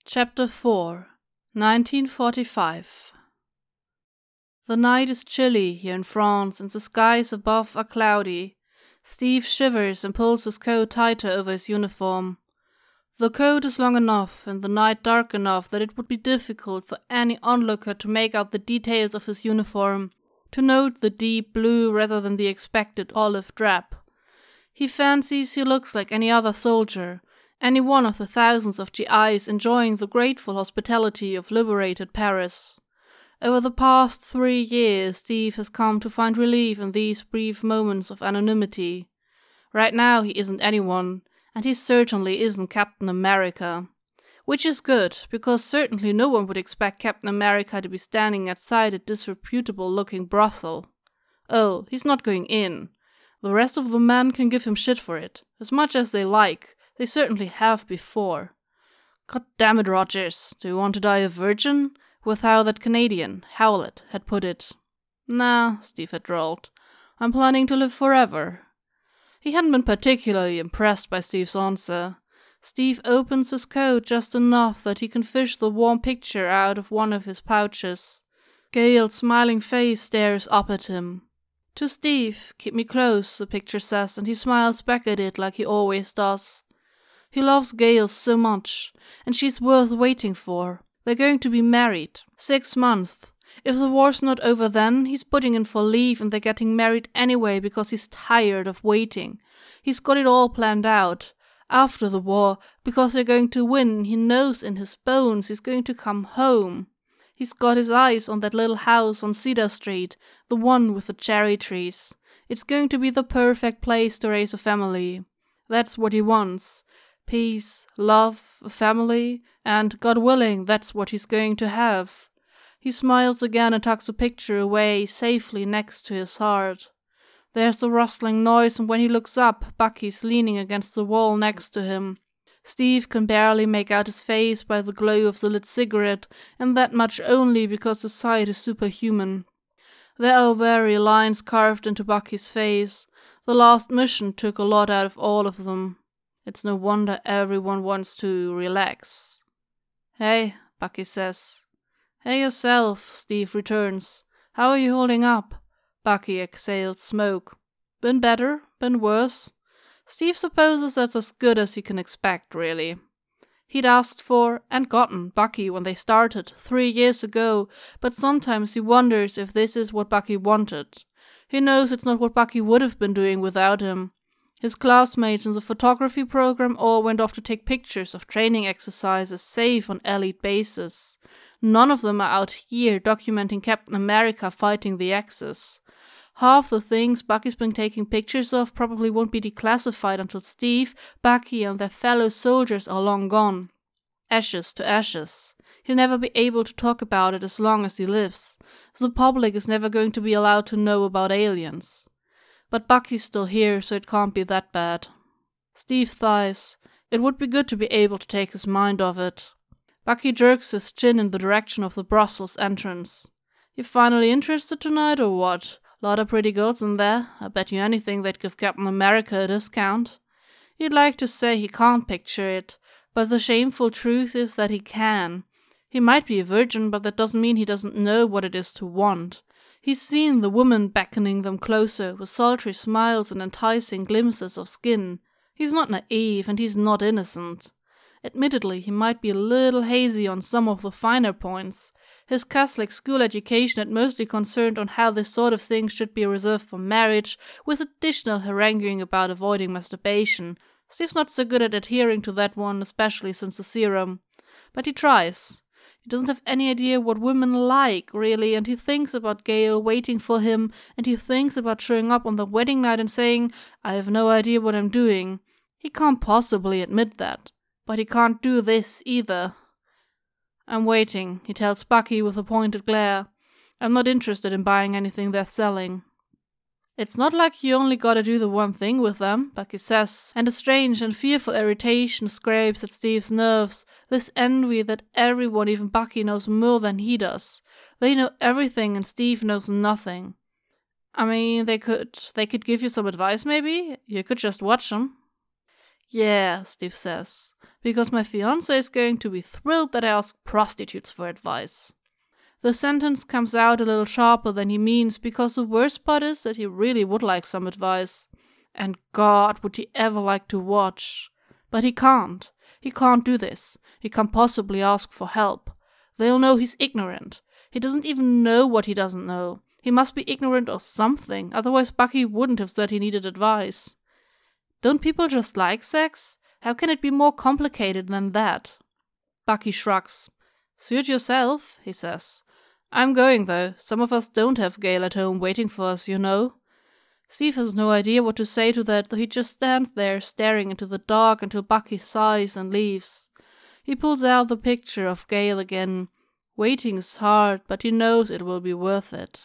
Chapter 4 1945 The night is chilly here in France and the skies above are cloudy. Steve shivers and pulls his coat tighter over his uniform. The coat is long enough and the night dark enough that it would be difficult for any onlooker to make out the details of his uniform, to note the deep blue rather than the expected olive drab. He fancies he looks like any other soldier, any one of the thousands of GIs enjoying the grateful hospitality of liberated Paris. Over the past 3 years, Steve has come to find relief in these brief moments of anonymity. Right now he isn't anyone, and he certainly isn't Captain America. Which is good, because certainly no one would expect Captain America to be standing outside a disreputable-looking brothel. Oh, he's not going in. The rest of the men can give him shit for it, as much as they like. They certainly have before. God damn it, Rogers, do you want to die a virgin? With how that Canadian, Howlett, had put it. Nah, Steve had drawled. I'm planning to live forever. He hadn't been particularly impressed by Steve's answer. Steve opens his coat just enough that he can fish the warm picture out of one of his pouches. Gale's smiling face stares up at him. To Steve, keep me close, the picture says, and he smiles back at it like he always does. He loves Gale so much, and she's worth waiting for. They're going to be married. 6 months. If the war's not over then, he's putting in for leave and they're getting married anyway because he's tired of waiting. He's got it all planned out. After the war, because they're going to win, he knows in his bones he's going to come home. He's got his eyes on that little house on Cedar Street, the one with the cherry trees. It's going to be the perfect place to raise a family. That's what he wants. Peace, love, a family, and, God willing, that's what he's going to have. He smiles again and tucks the picture away safely next to his heart. There's a rustling noise, and when he looks up, Bucky's leaning against the wall next to him. Steve can barely make out his face by the glow of the lit cigarette, and that much only because the sight is superhuman. There are weary lines carved into Bucky's face. The last mission took a lot out of all of them. It's no wonder everyone wants to relax. Hey, Bucky says. Hey yourself, Steve returns. How are you holding up? Bucky exhales smoke. Been better, been worse. Steve supposes that's as good as he can expect, really. He'd asked for, and gotten, Bucky when they started 3 years ago, but sometimes he wonders if this is what Bucky wanted. He knows it's not what Bucky would have been doing without him. His classmates in the photography program all went off to take pictures of training exercises safe on elite bases. None of them are out here documenting Captain America fighting the Axis. Half the things Bucky's been taking pictures of probably won't be declassified until Steve, Bucky, and their fellow soldiers are long gone. Ashes to ashes. He'll never be able to talk about it as long as he lives. The public is never going to be allowed to know about aliens. But Bucky's still here, so it can't be that bad. Steve sighs. It would be good to be able to take his mind off it. Bucky jerks his chin in the direction of the Brussels entrance. You finally interested tonight, or what? Lot of pretty girls in there. I bet you anything they'd give Captain America a discount. He'd like to say he can't picture it, but the shameful truth is that he can. He might be a virgin, but that doesn't mean he doesn't know what it is to want. He's seen the woman beckoning them closer with sultry smiles and enticing glimpses of skin. He's not naive, and he's not innocent. Admittedly, he might be a little hazy on some of the finer points. His Catholic school education had mostly concerned on how this sort of thing should be reserved for marriage, with additional haranguing about avoiding masturbation. Steve's not so good at adhering to that one, especially since the serum. But he tries. He doesn't have any idea what women like, really, and he thinks about Gale waiting for him, and he thinks about showing up on the wedding night and saying, I have no idea what I'm doing. He can't possibly admit that. But he can't do this either. I'm waiting, he tells Bucky with a pointed glare. I'm not interested in buying anything they're selling. It's not like you only gotta do the one thing with them, Bucky says, and a strange and fearful irritation scrapes at Steve's nerves, this envy that everyone, even Bucky, knows more than he does. They know everything and Steve knows nothing. I mean, they could give you some advice maybe? You could just watch them. Yeah, Steve says. because my fiancé is going to be thrilled that I ask prostitutes for advice. The sentence comes out a little sharper than he means, because the worst part is that he really would like some advice. And God, would he ever like to watch. But he can't. He can't do this. He can't possibly ask for help. They'll know he's ignorant. He doesn't even know what he doesn't know. He must be ignorant or something, otherwise Bucky wouldn't have said he needed advice. Don't people just like sex? How can it be more complicated than that? Bucky shrugs. Suit yourself, he says. I'm going, though. Some of us don't have Gale at home waiting for us, you know. Steve has no idea what to say to that, though he just stands there staring into the dark until Bucky sighs and leaves. He pulls out the picture of Gale again. Waiting is hard, but he knows it will be worth it.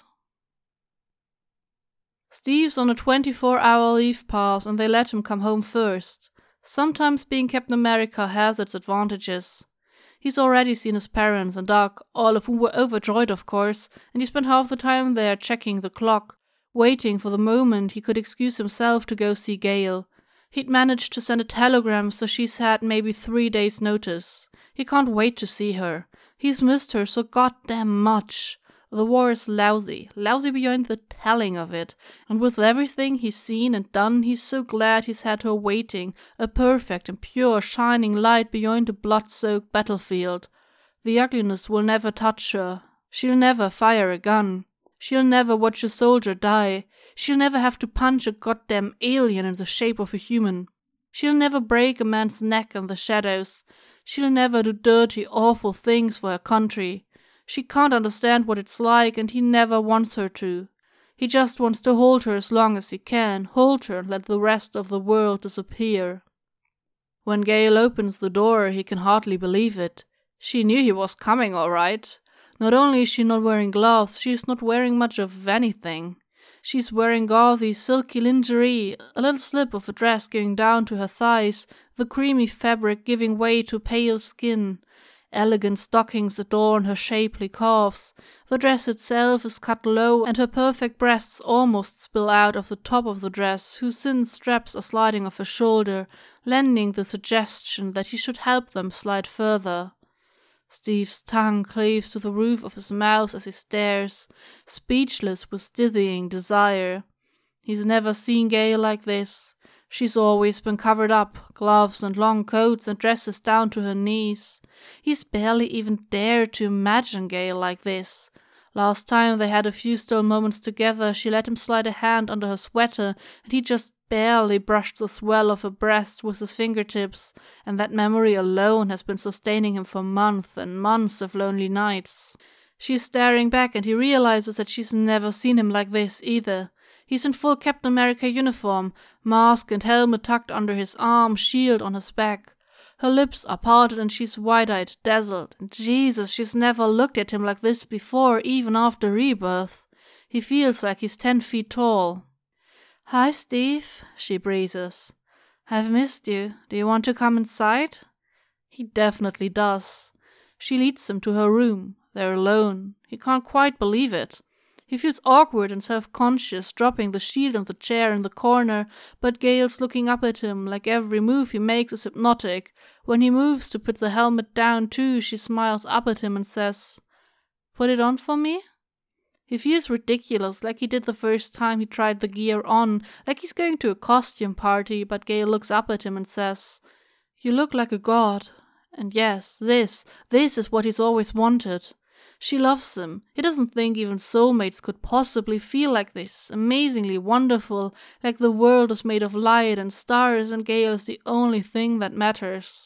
Steve's on a 24-hour leave pass, and they let him come home first. Sometimes being Captain America has its advantages. He's already seen his parents and Doug, all of whom were overjoyed, of course, and he spent half the time there checking the clock, waiting for the moment he could excuse himself to go see Gale. He'd managed to send a telegram, so she's had maybe 3 days' notice. He can't wait to see her. He's missed her so goddamn much. The war is lousy beyond the telling of it, and with everything he's seen and done, he's so glad he's had her waiting, a perfect and pure shining light beyond a blood-soaked battlefield. The ugliness will never touch her. She'll never fire a gun. She'll never watch a soldier die. She'll never have to punch a goddamn alien in the shape of a human. She'll never break a man's neck in the shadows. She'll never do dirty, awful things for her country. She can't understand what it's like, and he never wants her to. He just wants to hold her as long as he can, hold her and let the rest of the world disappear. When Gale opens the door, he can hardly believe it. She knew he was coming, all right. Not only is she not wearing gloves, she's not wearing much of anything. She's wearing gauzy, silky lingerie, a little slip of a dress going down to her thighs, the creamy fabric giving way to pale skin. Elegant stockings adorn her shapely calves. The dress itself is cut low, and her perfect breasts almost spill out of the top of the dress, whose thin straps are sliding off her shoulder, lending the suggestion that he should help them slide further. Steve's tongue cleaves to the roof of his mouth as he stares, speechless with dizzying desire. He's never seen Gale like this. She's always been covered up, gloves and long coats and dresses down to her knees. He's barely even dared to imagine Gale like this. Last time they had a few still moments together, she let him slide a hand under her sweater, and he just barely brushed the swell of her breast with his fingertips, and that memory alone has been sustaining him for months and months of lonely nights. She's staring back, and he realizes that she's never seen him like this either. He's in full Captain America uniform, mask and helmet tucked under his arm, shield on his back. Her lips are parted and she's wide-eyed, dazzled, and Jesus, she's never looked at him like this before, even after rebirth. He feels like he's 10 feet tall. "Hi, Steve," she breathes. "I've missed you. Do you want to come inside?" He definitely does. She leads him to her room. They're alone. He can't quite believe it. He feels awkward and self-conscious, dropping the shield on the chair in the corner, but Gale's looking up at him like every move he makes is hypnotic. When he moves to put the helmet down too, she smiles up at him and says, "Put it on for me?" He feels ridiculous, like he did the first time he tried the gear on, like he's going to a costume party, but Gale looks up at him and says, "You look like a god." And yes, this is what he's always wanted. She loves him. He doesn't think even soulmates could possibly feel like this, amazingly wonderful, like the world is made of light and stars and Gale is the only thing that matters.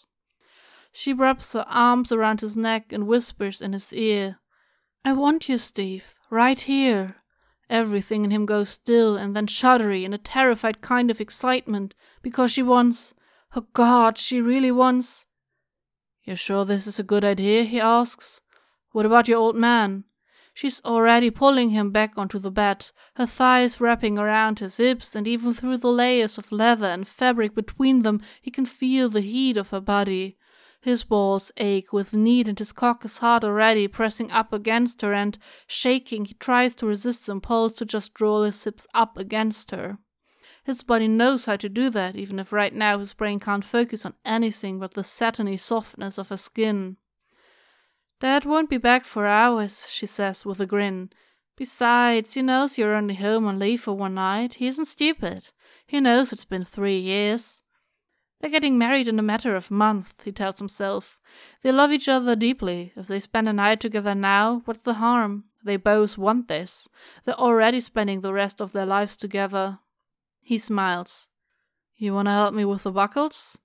She wraps her arms around his neck and whispers in his ear, "I want you, Steve, right here." Everything in him goes still and then shuddery in a terrified kind of excitement, because she wants, oh God, she really wants. "You're sure this is a good idea?" he asks. "What about your old man?" She's already pulling him back onto the bed, her thighs wrapping around his hips, and even through the layers of leather and fabric between them he can feel the heat of her body. His balls ache with need and his cock is hard already, pressing up against her, and, shaking, he tries to resist the impulse to just roll his hips up against her. His body knows how to do that, even if right now his brain can't focus on anything but the satiny softness of her skin. "Dad won't be back for hours," she says with a grin. "Besides, he knows you're only home on leave for one night. He isn't stupid. He knows it's been 3 years. They're getting married in a matter of months," he tells himself. "They love each other deeply. If they spend a night together now, what's the harm? They both want this. They're already spending the rest of their lives together." He smiles. "You wanna help me with the buckles?"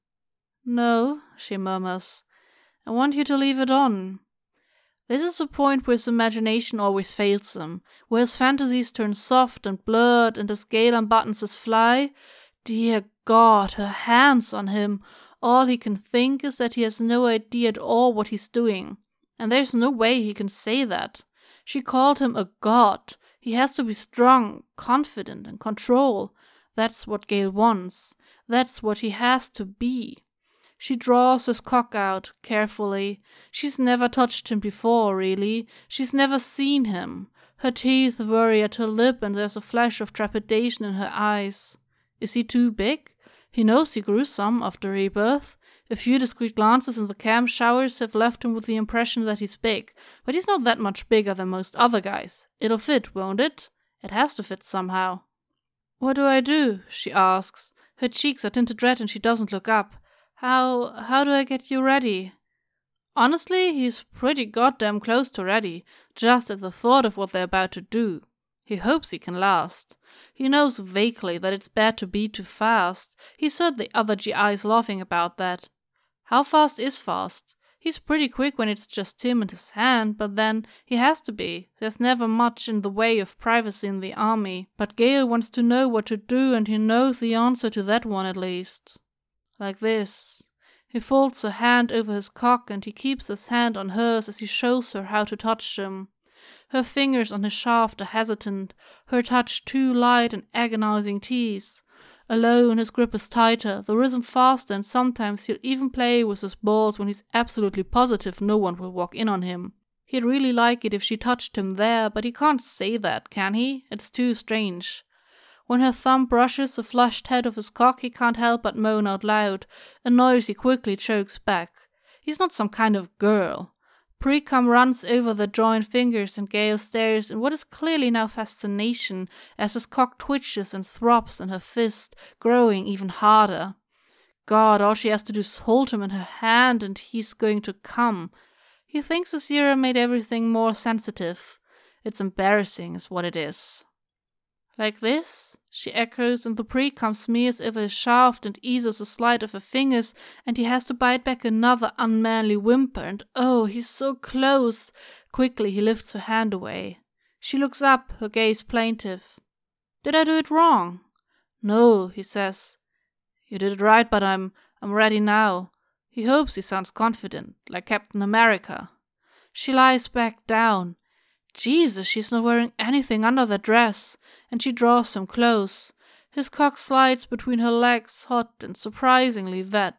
"No," she murmurs. "I want you to leave it on." This is the point where his imagination always fails him, where his fantasies turn soft and blurred, and as Gale unbuttons his fly, dear God, her hands on him, all he can think is that he has no idea at all what he's doing. And there's no way he can say that. She called him a god. He has to be strong, confident, and control. That's what Gale wants. That's what he has to be. She draws his cock out, carefully. She's never touched him before, really. She's never seen him. Her teeth worry at her lip and there's a flash of trepidation in her eyes. Is he too big? He knows he grew some after rebirth. A few discreet glances in the cam showers have left him with the impression that he's big, but he's not that much bigger than most other guys. It'll fit, won't it? It has to fit somehow. "What do I do?" she asks. Her cheeks are tinted red and she doesn't look up. How do I get you ready?" Honestly, he's pretty goddamn close to ready, just at the thought of what they're about to do. He hopes he can last. He knows vaguely that it's bad to be too fast. He's heard the other GIs laughing about that. How fast is fast? He's pretty quick when it's just him and his hand, but then he has to be. There's never much in the way of privacy in the army. But Gale wants to know what to do, and he knows the answer to that one at least. Like this. He folds a hand over his cock and he keeps his hand on hers as he shows her how to touch him. Her fingers on his shaft are hesitant, her touch too light and agonizing tease. Alone, his grip is tighter, the rhythm faster, and sometimes he'll even play with his balls when he's absolutely positive no one will walk in on him. He'd really like it if she touched him there, but he can't say that, can he? It's too strange. When her thumb brushes the flushed head of his cock, he can't help but moan out loud, a noise he quickly chokes back. He's not some kind of girl. Pre-cum runs over the joined fingers and Gale stares in what is clearly now fascination as his cock twitches and throbs in her fist, growing even harder. God, all she has to do is hold him in her hand and he's going to come. He thinks the serum made everything more sensitive. It's embarrassing is what it is. "Like this?" she echoes, and the pre-cum smears over his shaft and eases a slide of her fingers, and he has to bite back another unmanly whimper, and oh, he's so close. Quickly he lifts her hand away. She looks up, her gaze plaintive. "Did I do it wrong?" "No," he says. "You did it right, but I'm ready now." He hopes he sounds confident, like Captain America. She lies back down. Jesus, she's not wearing anything under that dress, and she draws him close. His cock slides between her legs, hot and surprisingly wet.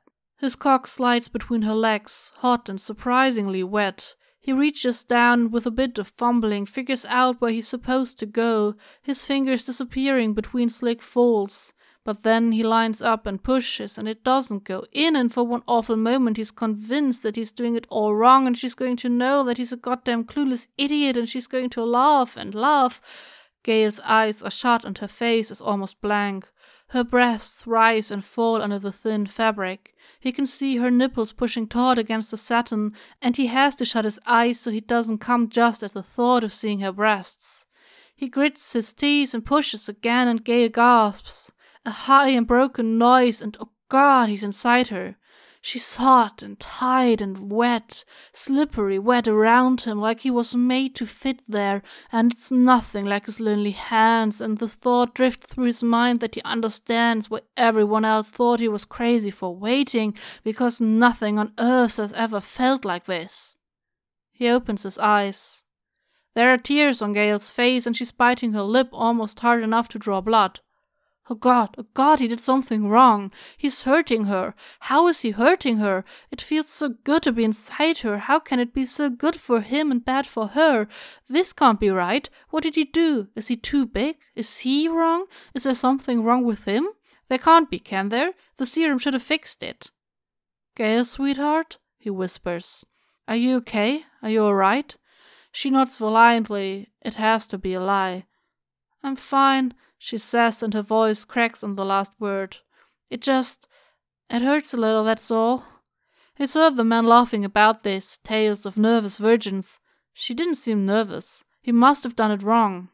He reaches down and with a bit of fumbling figures out where he's supposed to go, his fingers disappearing between slick folds. But then he lines up and pushes, and it doesn't go in, and for one awful moment he's convinced that he's doing it all wrong, and she's going to know that he's a goddamn clueless idiot, and she's going to laugh and laugh. Gale's eyes are shut and her face is almost blank. Her breasts rise and fall under the thin fabric. He can see her nipples pushing taut against the satin, and he has to shut his eyes so he doesn't come just at the thought of seeing her breasts. He grits his teeth and pushes again, and Gale gasps. A high and broken noise, and oh God, he's inside her. She's hot and tight and wet, slippery wet around him, like he was made to fit there, and it's nothing like his lonely hands, and the thought drifts through his mind that he understands why everyone else thought he was crazy for waiting, because nothing on earth has ever felt like this. He opens his eyes. There are tears on Gale's face, and she's biting her lip almost hard enough to draw blood. Oh God, he did something wrong. He's hurting her. How is he hurting her? It feels so good to be inside her. How can it be so good for him and bad for her? This can't be right. What did he do? Is he too big? Is he wrong? Is there something wrong with him? There can't be, can there? The serum should have fixed it. Gail, sweetheart, he whispers. Are you okay? Are you all right? She nods valiantly. It has to be a lie. I'm fine, she says, and her voice cracks on the last word. It hurts a little, that's all. He's heard the man laughing about this, tales of nervous virgins. She didn't seem nervous. He must have done it wrong.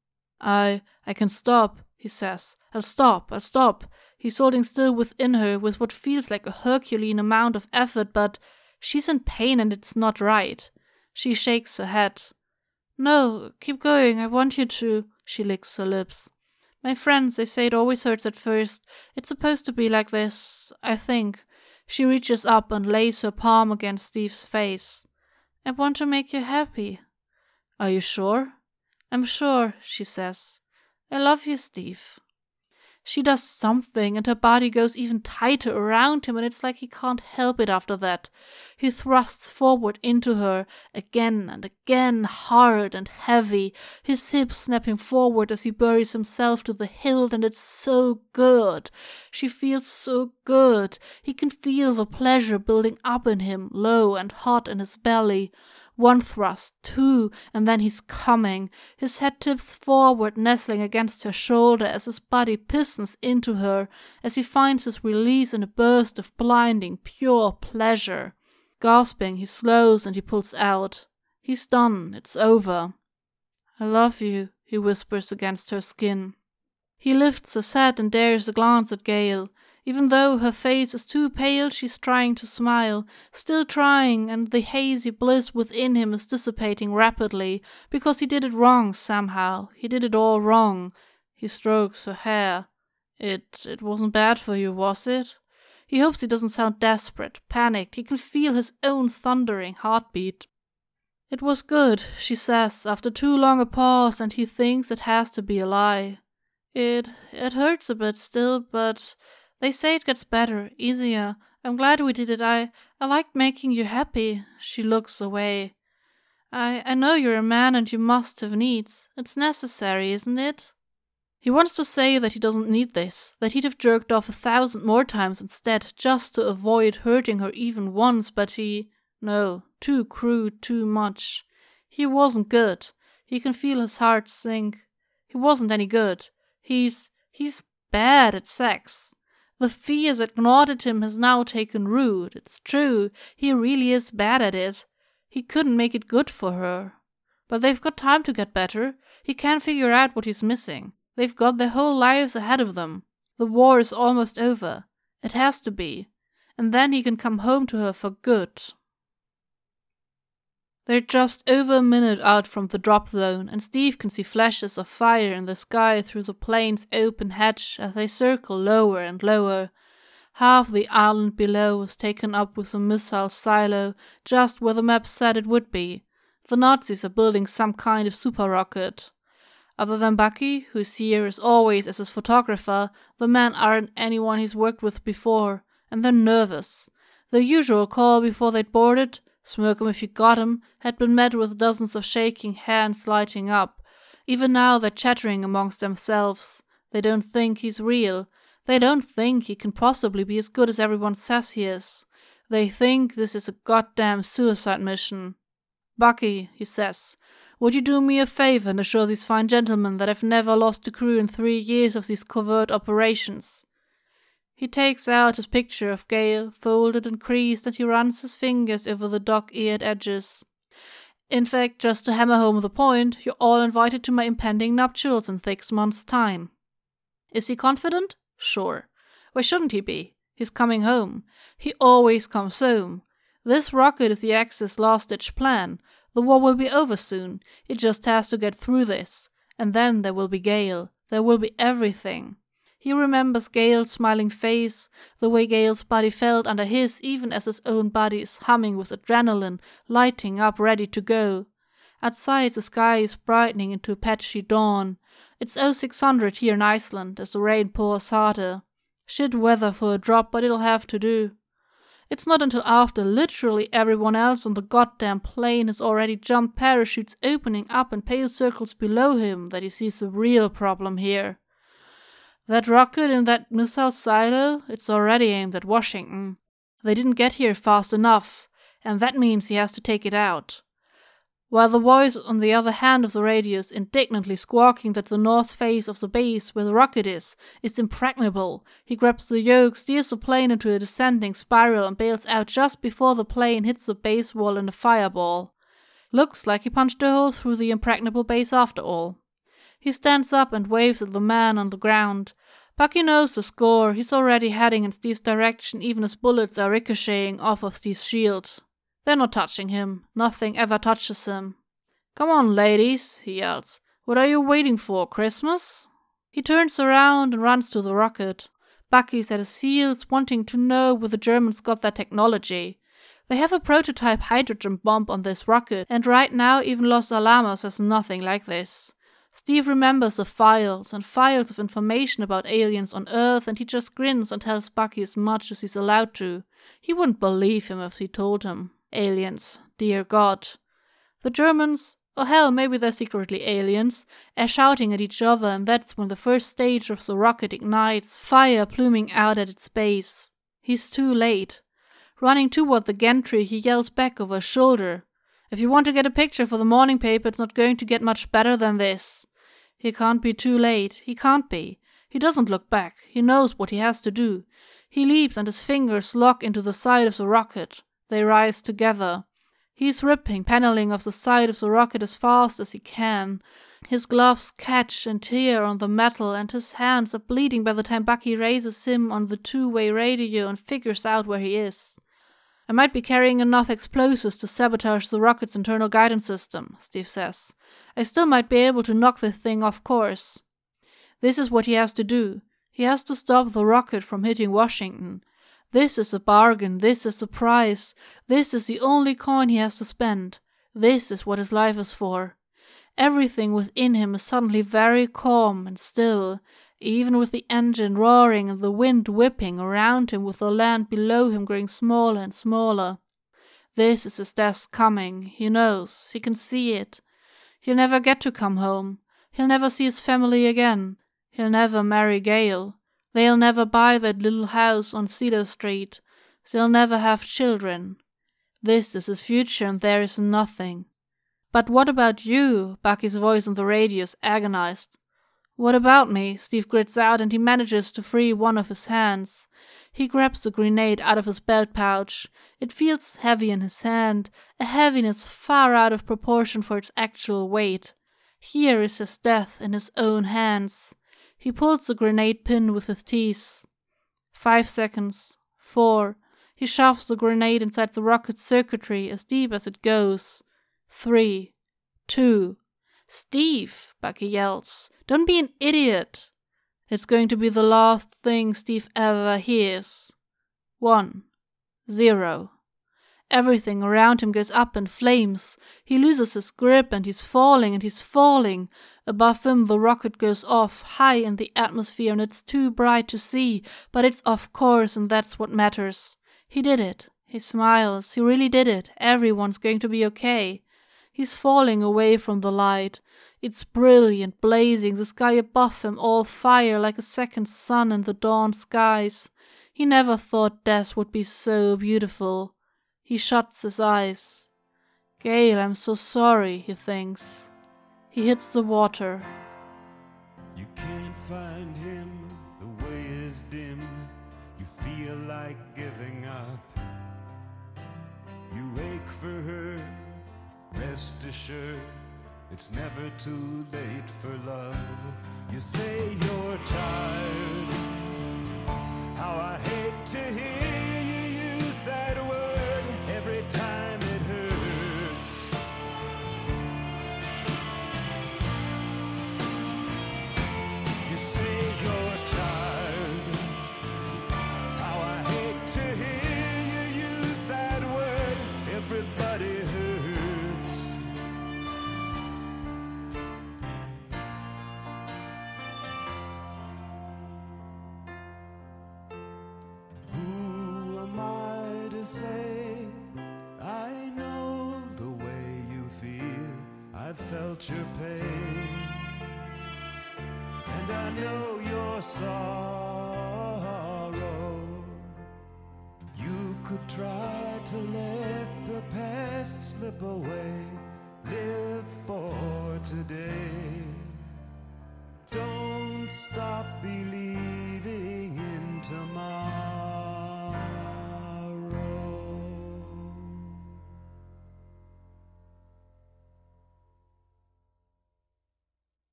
I can stop, he says. I'll stop. He's holding still within her with what feels like a Herculean amount of effort, but she's in pain and it's not right. She shakes her head. No, keep going, I want you to. She licks her lips. My friends, they say it always hurts at first. It's supposed to be like this, I think. She reaches up and lays her palm against Steve's face. I want to make you happy. Are you sure? I'm sure, she says. I love you, Steve. She does something, and her body goes even tighter around him, and it's like he can't help it after that. He thrusts forward into her, again and again, hard and heavy, his hips snapping forward as he buries himself to the hilt, and it's so good. She feels so good. He can feel the pleasure building up in him, low and hot in his belly. One thrust, two, and then he's coming. His head tips forward, nestling against her shoulder as his body pistons into her, as he finds his release in a burst of blinding, pure pleasure. Gasping, he slows and he pulls out. He's done. It's over. I love you, he whispers against her skin. He lifts his head and dares a glance at Gail. Even though her face is too pale, she's trying to smile, still trying, and the hazy bliss within him is dissipating rapidly, because he did it wrong somehow. He did it all wrong. He strokes her hair. It wasn't bad for you, was it? He hopes he doesn't sound desperate, panicked. He can feel his own thundering heartbeat. It was good, she says, after too long a pause, and he thinks it has to be a lie. It hurts a bit still, but they say it gets better, easier. I'm glad we did it. I liked making you happy. She looks away. I know you're a man and you must have needs. It's necessary, isn't it? He wants to say that he doesn't need this, that he'd have jerked off 1,000 more times instead, just to avoid hurting her even once, but no, too crude, too much. He wasn't good. He can feel his heart sink. He wasn't any good. He's bad at sex. The fears that gnawed at him has now taken root. It's true, he really is bad at it. He couldn't make it good for her. But they've got time to get better. He can't figure out what he's missing. They've got their whole lives ahead of them. The war is almost over. It has to be. And then he can come home to her for good. They're just over a minute out from the drop zone, and Steve can see flashes of fire in the sky through the plane's open hatch as they circle lower and lower. Half the island below is taken up with a missile silo, just where the map said it would be. The Nazis are building some kind of super rocket. Other than Bucky, who's here as always as his photographer, the men aren't anyone he's worked with before, and they're nervous. Their usual call before they'd boarded, "Smoke 'em if you got 'em," had been met with dozens of shaking hands lighting up. Even now they're chattering amongst themselves. They don't think he's real. They don't think he can possibly be as good as everyone says he is. They think this is a goddamn suicide mission. "Bucky," he says, "would you do me a favor and assure these fine gentlemen that I've never lost a crew in 3 years of these covert operations?" He takes out his picture of Gail, folded and creased, and he runs his fingers over the dog-eared edges. "In fact, just to hammer home the point, you're all invited to my impending nuptials in 6 months' time." Is he confident? Sure. Why shouldn't he be? He's coming home. He always comes home. This rocket is the Axis last-ditch plan. The war will be over soon. It just has to get through this. And then there will be Gail. There will be everything. He remembers Gail's smiling face, the way Gail's body felt under his even as his own body is humming with adrenaline, lighting up ready to go. Outside the sky is brightening into a patchy dawn. It's 0600 here in Iceland as the rain pours harder. Shit weather for a drop, but it'll have to do. It's not until after literally everyone else on the goddamn plane has already jumped, parachutes opening up and pale circles below him, that he sees the real problem here. That rocket in that missile silo, it's already aimed at Washington. They didn't get here fast enough, and that means he has to take it out. While the voice on the other hand of the radio is indignantly squawking that the north face of the base where the rocket is impregnable, he grabs the yoke, steers the plane into a descending spiral and bails out just before the plane hits the base wall in a fireball. Looks like he punched a hole through the impregnable base after all. He stands up and waves at the man on the ground. Bucky knows the score. He's already heading in Steve's direction even as bullets are ricocheting off of Steve's shield. They're not touching him. Nothing ever touches him. "Come on, ladies," he yells. "What are you waiting for, Christmas?" He turns around and runs to the rocket. Bucky's at his heels, wanting to know where the Germans got that technology. They have a prototype hydrogen bomb on this rocket, and right now even Los Alamos has nothing like this. Steve remembers the files and files of information about aliens on Earth, and he just grins and tells Bucky as much as he's allowed to. He wouldn't believe him if he told him. Aliens, dear God. The Germans, or hell, maybe they're secretly aliens, are shouting at each other, and that's when the first stage of the rocket ignites, fire pluming out at its base. He's too late. Running toward the gantry, he yells back over his shoulder, "If you want to get a picture for the morning paper, it's not going to get much better than this." He can't be too late. He can't be. He doesn't look back. He knows what he has to do. He leaps and his fingers lock into the side of the rocket. They rise together. He's ripping paneling off the side of the rocket as fast as he can. His gloves catch and tear on the metal, and his hands are bleeding by the time Bucky raises him on the two-way radio and figures out where he is. "I might be carrying enough explosives to sabotage the rocket's internal guidance system," Steve says. "I still might be able to knock the thing off course." This is what he has to do. He has to stop the rocket from hitting Washington. This is a bargain. This is the price. This is the only coin he has to spend. This is what his life is for. Everything within him is suddenly very calm and still, even with the engine roaring and the wind whipping around him with the land below him growing smaller and smaller. This is his death's coming. He knows. He can see it. He'll never get to come home. He'll never see his family again. He'll never marry Gail. They'll never buy that little house on Cedar Street. They'll never have children. This is his future, and there is nothing. "But what about you?" Bucky's voice on the radio is agonized. "What about me?" Steve grits out, and he manages to free one of his hands. He grabs the grenade out of his belt pouch. It feels heavy in his hand, a heaviness far out of proportion for its actual weight. Here is his death in his own hands. He pulls the grenade pin with his teeth. 5 seconds. 4. He shoves the grenade inside the rocket circuitry as deep as it goes. 3. 2. "Steve!" Bucky yells. "Don't be an idiot!" It's going to be the last thing Steve ever hears. 1. 0. Everything around him goes up in flames. He loses his grip and he's falling. Above him the rocket goes off, high in the atmosphere, and it's too bright to see, but it's off course, and that's what matters. He did it. He smiles. He really did it. Everyone's going to be okay. He's falling away from the light. It's brilliant, blazing, the sky above him all fire like a second sun in the dawn skies. He never thought death would be so beautiful. He shuts his eyes. "Gail, I'm so sorry," he thinks. He hits the water. You can't find him, the way is dim. You feel like giving up. You ache for her, rest assured. It's never too late for love. You say you're tired. How I hate to hear you use that word every time it hurts. You say you're tired. How I hate to hear you use that word. Everybody hurts. felt your pain, and I know your sorrow. You could try to let the past slip away, live for today.